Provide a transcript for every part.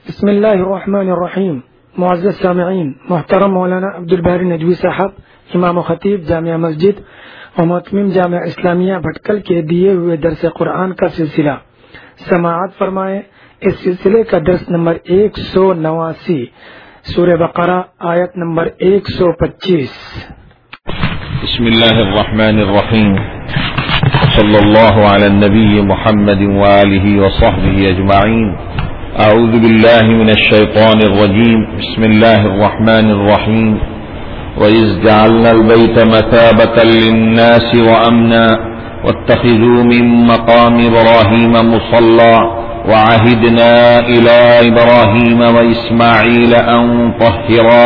بسم اللہ الرحمن الرحیم. معزز سامعین، محترم مولانا عبدالباری ندوی صاحب، امام و خطیب جامعہ مسجد اور محتمم جامعہ اسلامیہ بھٹکل کے دیے ہوئے درس قرآن کا سلسلہ سماعت فرمائیں. اس سلسلے کا درس نمبر 189، سورہ بقرہ آیت نمبر 125. بسم اللہ الرحمن الرحیم. صلی اللہ علی النبی محمد وآلہ وصحبہ اجمعین. اعوذ باللہ من الشیطان الرجیم. بسم اللہ الرحمن الرحیم. وَإِذْ جَعَلْنَا الْبَيْتَ مَثَابَةً لِلنَّاسِ وَأَمْنًا وَاتَّخِذُوا مِن مَّقَامِ إِبْرَاهِيمَ مُصَلًّى وَعَهِدْنَا إِلَىٰ إِبْرَاهِيمَ وَإِسْمَاعِيلَ أَن طَهِّرَا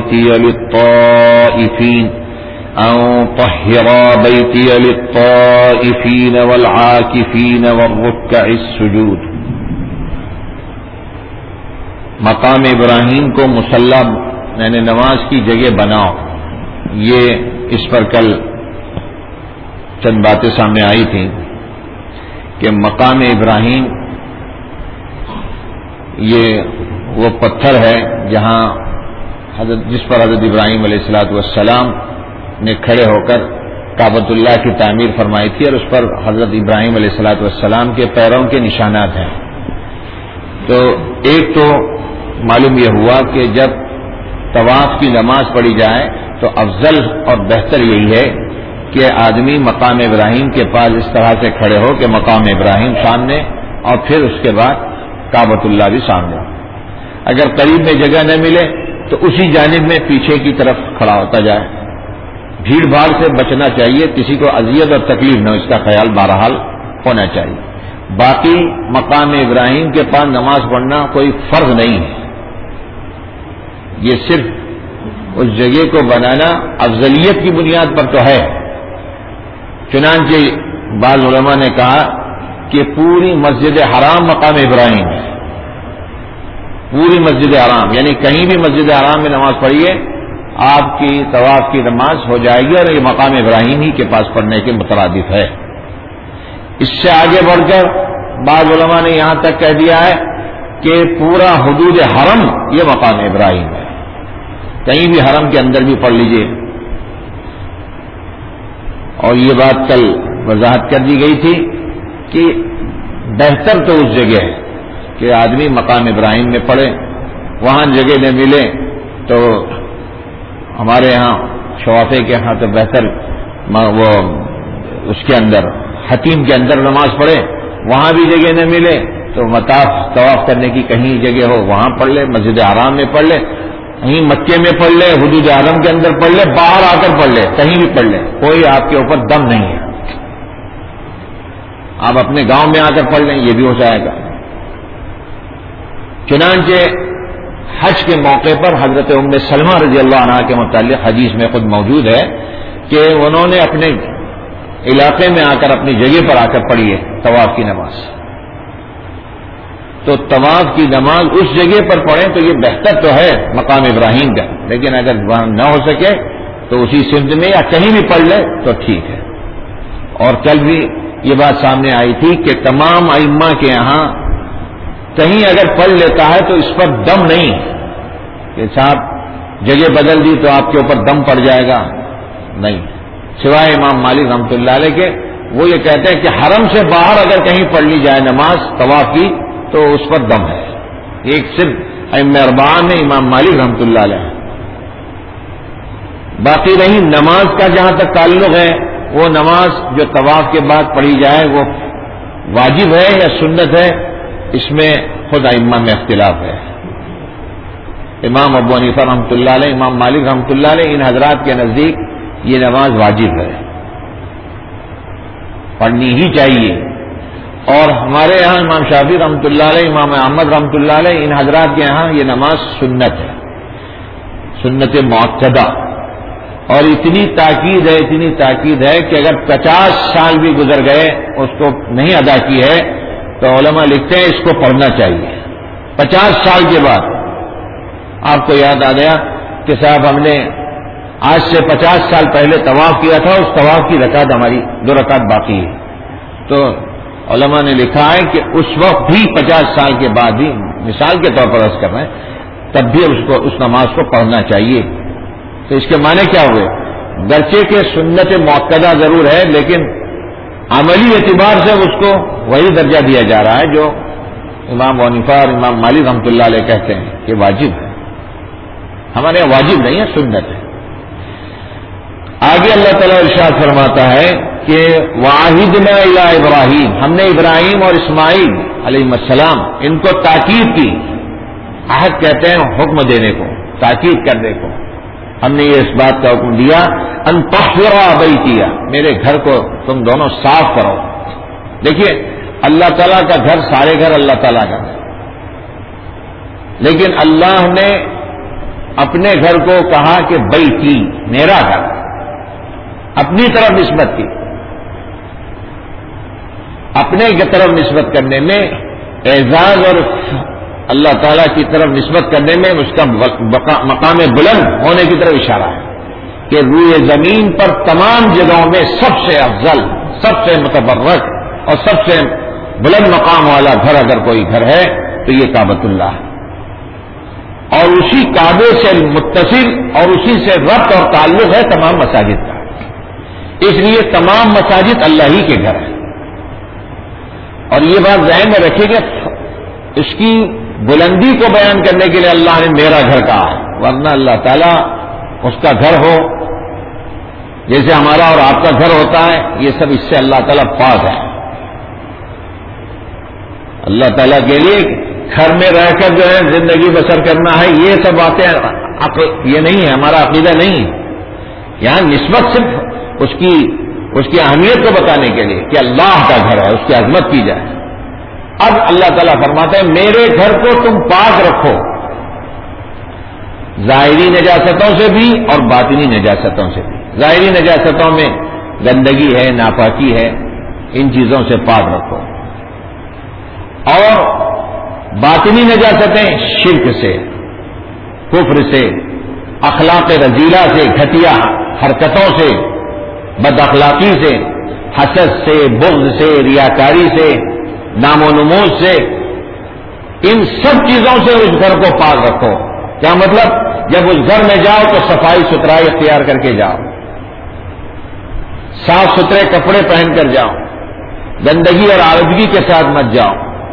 بَيْتِيَ لِلطَّائِفِينَ وَالْعَاكِفِينَ وَالرُّكَّعِ السُّجُودِ. مقام ابراہیم کو مصلی یعنی نماز کی جگہ بناؤ، یہ اس پر کل چند باتیں سامنے آئی تھیں کہ مقام ابراہیم یہ وہ پتھر ہے جہاں جس پر حضرت ابراہیم علیہ الصلوۃ والسلام نے کھڑے ہو کر کعبۃ اللہ کی تعمیر فرمائی تھی، اور اس پر حضرت ابراہیم علیہ الصلوۃ والسلام کے پیروں کے نشانات ہیں. تو ایک تو معلوم یہ ہوا کہ جب طواف کی نماز پڑھی جائے تو افضل اور بہتر یہی ہے کہ آدمی مقام ابراہیم کے پاس اس طرح سے کھڑے ہو کہ مقام ابراہیم سامنے اور پھر اس کے بعد کعبۃ اللہ بھی سامنے. اگر قریب میں جگہ نہ ملے تو اسی جانب میں پیچھے کی طرف کھڑا ہوتا جائے. بھیڑ بھاڑ سے بچنا چاہیے، کسی کو اذیت اور تکلیف نہ ہو، اس کا خیال بہرحال ہونا چاہیے. باقی مقام ابراہیم کے پاس نماز پڑھنا کوئی فرض نہیں ہے، یہ صرف اس جگہ کو بنانا افضلیت کی بنیاد پر تو ہے. چنانچہ بعض علماء نے کہا کہ پوری مسجد حرام مقام ابراہیم ہے. پوری مسجد حرام یعنی کہیں بھی مسجد حرام میں نماز پڑھیے، آپ کی طواف کی نماز ہو جائے گی، اور یہ مقام ابراہیم ہی کے پاس پڑھنے کے مترادف ہے. اس سے آگے بڑھ کر بعض علماء نے یہاں تک کہہ دیا ہے کہ پورا حدود حرم یہ مقام ابراہیم ہے، کہیں بھی حرم کے اندر بھی پڑھ لیجئے. اور یہ بات کل وضاحت کر دی گئی تھی کہ بہتر تو اس جگہ ہے کہ آدمی مقام ابراہیم میں پڑھے. وہاں جگہ نہ ملے تو ہمارے ہاں شوافے کے ہاں تو بہتر وہ اس کے اندر حتیم کے اندر نماز پڑھے. وہاں بھی جگہ نہ ملے تو طواف کرنے کی کہیں جگہ ہو وہاں پڑھ لے، مسجد حرام میں پڑھ لے، کہیں مکے میں پڑھ لے، حدود حرم کے اندر پڑھ لے، باہر آ کر پڑھ لے، کہیں بھی پڑھ لے، کوئی آپ کے اوپر دم نہیں ہے. آپ اپنے گاؤں میں آ کر پڑھ لیں، یہ بھی ہو جائے گا. چنانچہ حج کے موقع پر حضرت ام سلمہ رضی اللہ عنہا کے متعلق حدیث میں خود موجود ہے کہ انہوں نے اپنے علاقے میں آ کر اپنی جگہ پر آ کر پڑھی ہے طواف کی نماز. تو طواف کی نماز اس جگہ پر پڑھیں تو یہ بہتر تو ہے مقام ابراہیم کا، لیکن اگر وہاں نہ ہو سکے تو اسی سمت میں یا کہیں بھی پڑھ لے تو ٹھیک ہے. اور کل بھی یہ بات سامنے آئی تھی کہ تمام ائمہ کے یہاں کہیں اگر پڑھ لیتا ہے تو اس پر دم نہیں کہ صاحب جگہ بدل دی تو آپ کے اوپر دم پڑ جائے گا، نہیں. سوائے امام مالک رحمۃ اللہ علیہ کے، وہ یہ کہتے ہیں کہ حرم سے باہر اگر کہیں پڑھ لی جائے نماز طواف کی تو اس پر دم ہے. ایک صرف ائمہ اربعہ میں امام مالک رحمۃ اللہ علیہ. باقی رہی نماز کا جہاں تک تعلق ہے، وہ نماز جو طواف کے بعد پڑھی جائے وہ واجب ہے یا سنت ہے، اس میں خود ائمہ میں اختلاف ہے. امام ابو حنیفہ رحمۃ اللہ علیہ، امام مالک رحمۃ اللہ علیہ، ان حضرات کے نزدیک یہ نماز واجب ہے، پڑھنی ہی چاہیے. اور ہمارے یہاں امام شافعی رحمۃ اللہ علیہ، امام احمد رحمۃ اللہ علیہ، ان حضرات کے یہاں یہ نماز سنت ہے، سنت مؤکدہ. اور اتنی تاکید ہے کہ اگر 50 سال بھی گزر گئے اس کو نہیں ادا کی ہے تو علماء لکھتے ہیں اس کو پڑھنا چاہیے. 50 سال کے بعد آپ کو یاد آ گیا کہ صاحب ہم نے آج سے 50 سال پہلے طواف کیا تھا، اس طواف کی رکعت ہماری 2 رکعت باقی ہے. تو علماء نے لکھا ہے کہ اس وقت بھی 50 سال کے بعد بھی مثال کے طور پر عرض کر رہے ہیں، تب بھی اس نماز کو پڑھنا چاہیے. تو اس کے معنی کیا ہوئے؟ گرچہ کہ سنت مؤکدہ ضرور ہے، لیکن عملی اعتبار سے اس کو وہی درجہ دیا جا رہا ہے جو امام ابو حنیفہ اور امام مالک رحمۃ اللہ علیہ کہتے ہیں کہ واجب ہے. ہمارے یہاں واجب نہیں ہے، سنت ہے. آگے اللہ تعالیٰ ارشاد فرماتا ہے کہ وَعَهِدْنَا إِلَىٰ إِبْرَاهِيمَ، ہم نے ابراہیم اور اسماعیل علیہ السلام ان کو تاکید کی. عہد کہتے ہیں حکم دینے کو، تاکید کرنے کو. ہم نے یہ اس بات کا حکم دیا ان طہر بیتی، میرے گھر کو تم دونوں صاف کرو. دیکھیے اللہ تعالیٰ کا گھر، سارے گھر اللہ تعالیٰ کا ہے، لیکن اللہ نے اپنے گھر کو کہا کہ بیتی، میرا گھر، اپنی طرف نسبت کی. اپنے کی طرف نسبت کرنے میں اعزاز اور اللہ تعالیٰ کی طرف نسبت کرنے میں اس کا مقام بلند ہونے کی طرف اشارہ ہے کہ روئے زمین پر تمام جگہوں میں سب سے افضل، سب سے متبرک اور سب سے بلند مقام والا گھر اگر کوئی گھر ہے تو یہ کعبۃ اللہ ہے. اور اسی کعبے سے متصل اور اسی سے ربط اور تعلق ہے تمام مساجد کا. اس لیے تمام مساجد اللہ ہی کے گھر ہیں. اور یہ بات ذہن میں رکھیے کہ اس کی بلندی کو بیان کرنے کے لیے اللہ نے میرا گھر کہا ہے، ورنہ اللہ تعالیٰ اس کا گھر ہو جیسے ہمارا اور آپ کا گھر ہوتا ہے، یہ سب اس سے اللہ تعالیٰ پاک ہے. اللہ تعالیٰ کے لیے گھر میں رہ کر جو ہے زندگی بسر کرنا ہے، یہ سب باتیں یہ نہیں ہے، ہمارا عقیدہ نہیں ہے. یہاں نسبت صرف اس کی اہمیت کو بتانے کے لیے کہ اللہ کا گھر ہے، اس کی عظمت کی جائے. اب اللہ تعالیٰ فرماتے ہیں میرے گھر کو تم پاک رکھو، ظاہری نجاستوں سے بھی اور باطنی نجاستوں سے بھی. ظاہری نجاستوں میں گندگی ہے، ناپاکی ہے، ان چیزوں سے پاک رکھو. اور باطنی نجاستیں شرک سے، کفر سے، اخلاق رذیلہ سے، گھٹیا حرکتوں سے، بد اخلاقی سے، حسد سے، بغض سے، ریاکاری سے، نام و نمود سے، ان سب چیزوں سے اس گھر کو پاک رکھو. کیا مطلب؟ جب اس گھر میں جاؤ تو صفائی ستھرائی اختیار کر کے جاؤ، صاف ستھرے کپڑے پہن کر جاؤ، گندگی اور آلودگی کے ساتھ مت جاؤ.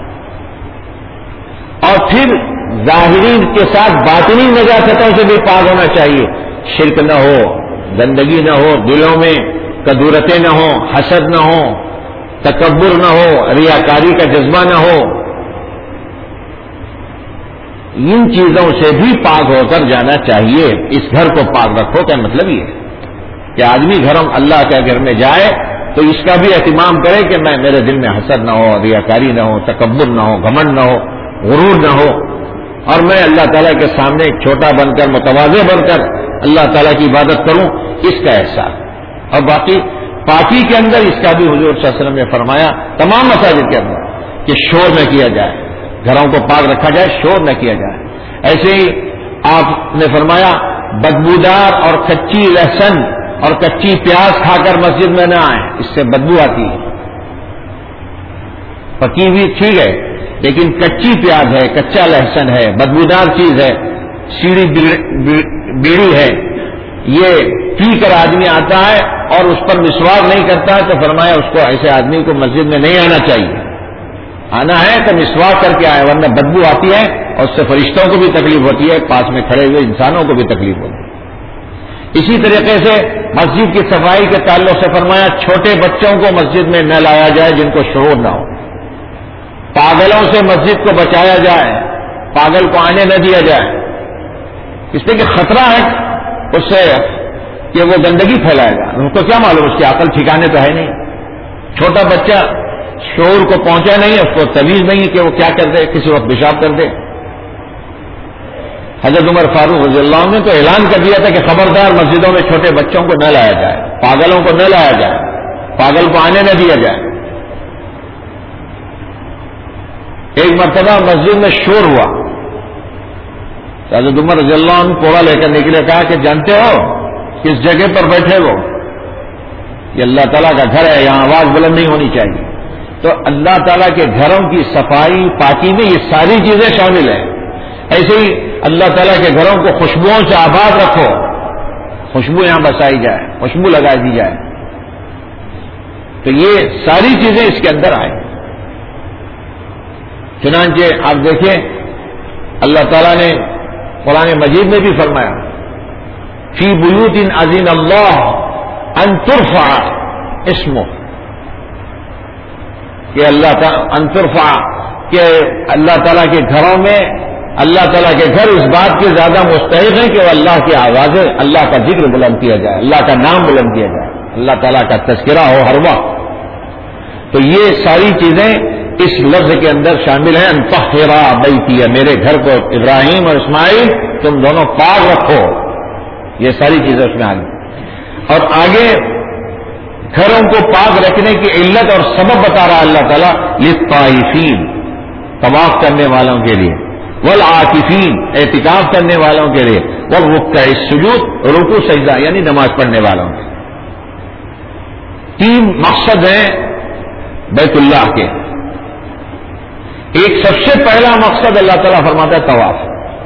اور پھر ظاہری کے ساتھ باطنی نجاستوں سے بھی پاک ہونا چاہیے. شرک نہ ہو، گندگی نہ ہو، دلوں میں کدورتیں نہ ہو، حسد نہ ہو، تکبر نہ ہو، ریاکاری کا جذبہ نہ ہو. ان چیزوں سے بھی پاک ہو کر جانا چاہیے. اس گھر کو پاک رکھو کا مطلب یہ ہے کہ آدمی اللہ کے گھر میں جائے تو اس کا بھی اہتمام کرے کہ میرے دل میں حسد نہ ہو، ریاکاری نہ ہو، تکبر نہ ہو، گھمنڈ نہ ہو، غرور نہ ہو، اور میں اللہ تعالیٰ کے سامنے ایک چھوٹا بن کر، متواضع بن کر اللہ تعالیٰ کی عبادت کروں، اس کا احساس. اور باقی پاکی کے اندر اس کا بھی حضور صلی اللہ علیہ وسلم نے فرمایا تمام مساجد کے اندر کہ شور نہ کیا جائے، گھروں کو پاک رکھا جائے، شور نہ کیا جائے. ایسے ہی آپ نے فرمایا بدبودار اور کچی لہسن اور کچی پیاز کھا کر مسجد میں نہ آئیں، اس سے بدبو آتی ہے. پکی ہوئی ٹھیک ہے، لیکن کچی پیاز ہے، کچا لہسن ہے، بدبودار چیز ہے، سیڑھی بیڑی ہے، یہ پی کر آدمی آتا ہے اور اس پر مسواک نہیں کرتا ہے تو فرمایا اس کو، ایسے آدمی کو مسجد میں نہیں آنا چاہیے. آنا ہے تو مسواک کر کے آئے، ورنہ بدبو آتی ہے اور اس سے فرشتوں کو بھی تکلیف ہوتی ہے، پاس میں کھڑے ہوئے انسانوں کو بھی تکلیف ہوتی ہے. اسی طریقے سے مسجد کی صفائی کے تعلق سے فرمایا چھوٹے بچوں کو مسجد میں نہ لایا جائے جن کو شعور نہ ہو. پاگلوں سے مسجد کو بچایا جائے، پاگل کو آنے نہ دیا جائے، اس لیے کہ خطرہ ہے اس سے کہ وہ گندگی پھیلائے گا. اس کو کیا معلوم، اس کی عقل ٹھکانے تو ہے نہیں. چھوٹا بچہ شعور کو پہنچا نہیں، اس کو تمیز نہیں کہ وہ کیا کر دے، کسی وقت پیشاب کر دے. حضرت عمر فاروق رضی اللہ عنہ نے تو اعلان کر دیا تھا کہ خبردار مسجدوں میں چھوٹے بچوں کو نہ لایا جائے، پاگلوں کو نہ لایا جائے، پاگل کو آنے نہ دیا جائے. ایک مرتبہ مسجد میں شور ہوا، حضرت عمر رضی اللہ عنہ کوڑا لے کر نکلے، کہا کہ جانتے ہو کس جگہ پر بیٹھے وہ؟ یہ اللہ تعالیٰ کا گھر ہے، یہاں آواز بلند نہیں ہونی چاہیے. تو اللہ تعالیٰ کے گھروں کی صفائی پاکی میں یہ ساری چیزیں شامل ہیں. ایسے ہی اللہ تعالیٰ کے گھروں کو خوشبوؤں سے آباد رکھو، خوشبو یہاں بسائی جائے، خوشبو لگا دی جائے. تو یہ ساری چیزیں اس کے اندر آئیں. چنانچہ آپ دیکھیں اللہ تعالیٰ نے قرآن مجید میں بھی فرمایا فی بیوت اذن اللہ ان ترفع اسمہ، کہ اللہ تعالیٰ ان ترفع، کہ اللہ تعالیٰ کے گھروں میں اللہ تعالیٰ کے گھر اس بات کے زیادہ مستحق ہیں کہ وہ اللہ کی آوازیں، اللہ کا ذکر بلند کیا جائے، اللہ کا نام بلند کیا جائے، اللہ تعالیٰ کا تذکرہ ہو ہر وقت. تو یہ ساری چیزیں اس لفظ کے اندر شامل ہیں. ان طہر بیتی، میرے گھر کو ابراہیم اور اسماعیل تم دونوں پاک رکھو. یہ ساری چیزیں اس میں آ گئی. اور آگے گھروں کو پاک رکھنے کی علت اور سبب بتا رہا اللہ تعالیٰ للطائفین، طواف کرنے والوں کے لیے، والعاکفین، اعتکاف کرنے والوں کے لیے، والرکع السجود، رکوع سجدہ یعنی نماز پڑھنے والوں کے. 3 مقصد ہیں بیت اللہ کے. ایک سب سے پہلا مقصد اللہ تعالیٰ فرماتا ہے طواف.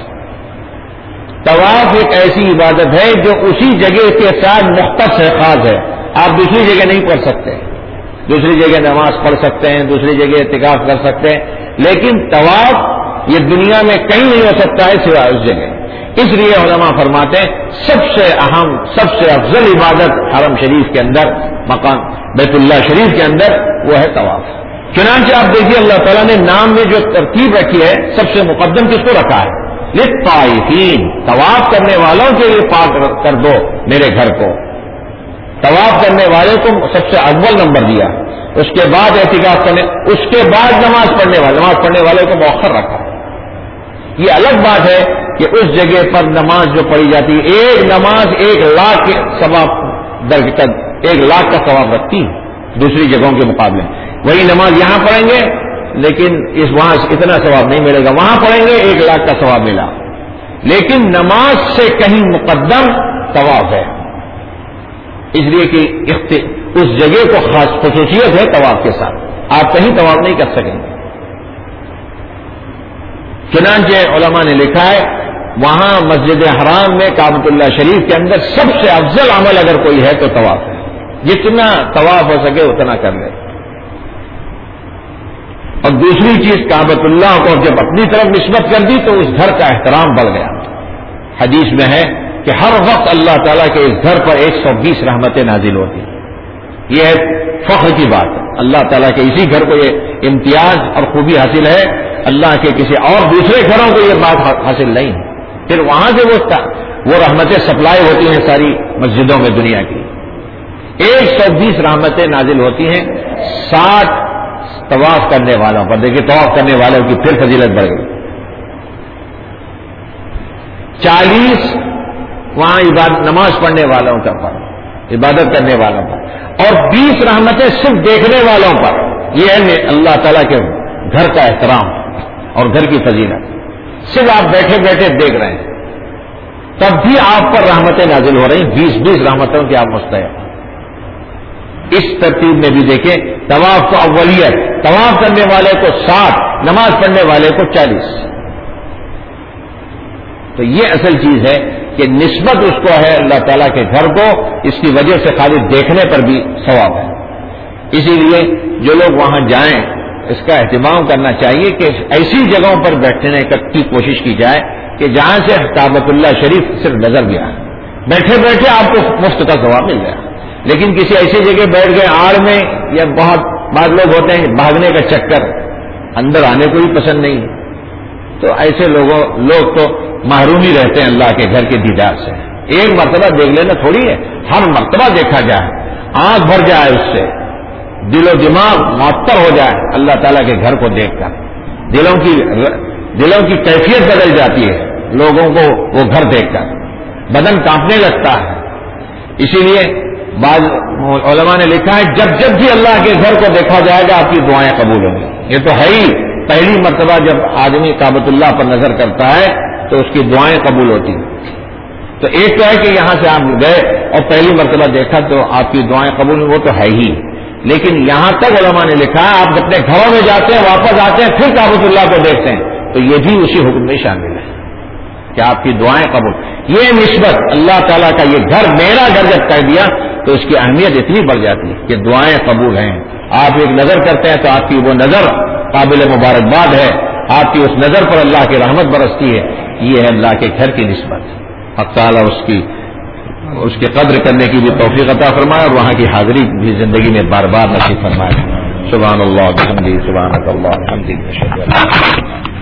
طواف ایک ایسی عبادت ہے جو اسی جگہ کے ساتھ مختص ہے، خاص ہے. آپ دوسری جگہ نہیں پڑھ سکتے، دوسری جگہ نماز پڑھ سکتے ہیں، دوسری جگہ اعتکاف کر سکتے ہیں، لیکن طواف یہ دنیا میں کہیں نہیں ہو سکتا ہے سوائے اس جگہ. اس لیے علماء فرماتے ہیں سب سے اہم، سب سے افضل عبادت حرم شریف کے اندر، مقام بیت اللہ شریف کے اندر، وہ ہے طواف. چنانچہ آپ دیکھیے اللہ تعالیٰ نے نام میں جو ترتیب رکھی ہے سب سے مقدم کس کو رکھا ہے؟ للطائفین، طواف کرنے والوں کے لیے پاک کر دو میرے گھر کو. طواف کرنے والے کو سب سے اول نمبر دیا، اس کے بعد اعتکاف کرنے، اس کے بعد نماز پڑھنے والے کو مؤخر رکھا. یہ الگ بات ہے کہ اس جگہ پر نماز جو پڑھی جاتی ہے، ایک نماز 1,00,000 کے ثواب درجہ، 1,00,000 کا ثواب رکھتی ہے دوسری جگہوں کے مقابلے. وہی نماز یہاں پڑھیں گے لیکن وہاں اتنا ثواب نہیں ملے گا، وہاں پڑھیں گے 1,00,000 کا ثواب ملا. لیکن نماز سے کہیں مقدم طواف ہے، اس لیے کہ اس جگہ کو خاص خصوصیت ہے طواف کے ساتھ، آپ کہیں طواف نہیں کر سکیں گے. چنانچہ علماء نے لکھا ہے وہاں مسجد حرام میں کعبۃ اللہ شریف کے اندر سب سے افضل عمل اگر کوئی ہے تو طواف ہے. جتنا طواف ہو سکے اتنا کر لے. اور دوسری چیز کعبۃ اللہ کو جب اپنی طرف نسبت کر دی تو اس گھر کا احترام بڑھ گیا. حدیث میں ہے کہ ہر وقت اللہ تعالیٰ کے اس گھر پر 120 رحمتیں نازل ہوتی. یہ ہے فخر کی بات ہے. اللہ تعالیٰ کے اسی گھر کو یہ امتیاز اور خوبی حاصل ہے، اللہ کے کسی اور دوسرے گھروں کو یہ بات حاصل نہیں ہے. پھر وہاں سے وہ رحمتیں سپلائی ہوتی ہیں ساری مسجدوں میں دنیا کی. 120 رحمتیں نازل ہوتی ہیں 60 طواف کرنے والوں پر. دیکھیے طواف کرنے والوں کی پھر فضیلت بڑھ گئی. 40 وہاں نماز پڑھنے والوں کا پر، عبادت کرنے والوں پر، اور 20 رحمتیں صرف دیکھنے والوں پر. یہ ہے اللہ تعالیٰ کے گھر کا احترام اور گھر کی فضیلت. صرف آپ بیٹھے بیٹھے دیکھ رہے ہیں تب بھی آپ پر رحمتیں نازل ہو رہی ہیں، 20 رحمتوں کی آپ مستحق. اس ترتیب میں بھی دیکھیں طواف کو اولیت، طواف کرنے والے کو 60، نماز پڑھنے والے کو 40. تو یہ اصل چیز ہے کہ نسبت اس کو ہے اللہ تعالیٰ کے گھر کو، اس کی وجہ سے خالی دیکھنے پر بھی ثواب ہے. اسی لیے جو لوگ وہاں جائیں اس کا اہتمام کرنا چاہیے کہ ایسی جگہوں پر بیٹھنے کی کوشش کی جائے کہ جہاں سے کعبۃ اللہ شریف صرف نظر گیا، بیٹھے بیٹھے آپ کو مفت کا ثواب مل جائے. لیکن کسی ایسی جگہ بیٹھ گئے آڑ میں، یا بعض لوگ ہوتے ہیں بھاگنے کا چکر، اندر آنے کو بھی پسند نہیں، تو ایسے لوگ تو محروم ہی رہتے ہیں اللہ کے گھر کے دیدار سے. ایک مرتبہ دیکھ لینا تھوڑی ہے، ہر مرتبہ دیکھا جائے، آنکھ بھر جائے اس سے، دل و دماغ معطر ہو جائے اللہ تعالیٰ کے گھر کو دیکھ کر. دلوں کی کیفیت بدل جاتی ہے لوگوں کو وہ گھر دیکھ کر، بدن کانپنے لگتا ہے. اسی لیے بعض علماء نے لکھا ہے جب بھی اللہ کے گھر کو دیکھا جائے گا آپ کی دعائیں قبول ہوں گی. یہ تو ہے ہی، پہلی مرتبہ جب آدمی کعبۃ اللہ پر نظر کرتا ہے تو اس کی دعائیں قبول ہوتی ہیں. تو ایک تو ہے کہ یہاں سے آپ گئے اور پہلی مرتبہ دیکھا تو آپ کی دعائیں قبول، وہ تو ہے ہی. لیکن یہاں تک علماء نے لکھا ہے آپ اپنے گھروں میں جاتے ہیں واپس آتے ہیں پھر کعبۃ اللہ کو دیکھتے ہیں تو یہ بھی اسی حکم میں شامل ہے کہ آپ کی دعائیں قبول. یہ نسبت اللہ تعالیٰ کا یہ گھر میرا گھر جب کہہ دیا تو اس کی اہمیت اتنی بڑھ جاتی ہے کہ دعائیں قبول ہیں. آپ ایک نظر کرتے ہیں تو آپ کی وہ نظر قابل مبارکباد ہے, آپ کی اس نظر پر اللہ کی رحمت برستی ہے. یہ ہے اللہ کے گھر کی نسبت. حق تعالیٰ اس کی قدر کرنے کی بھی توفیق عطا فرمائے اور وہاں کی حاضری بھی زندگی میں بار بار نصیب فرمائے. سبحان اللہ بحمدہ سبحانک اللہ بحمدک.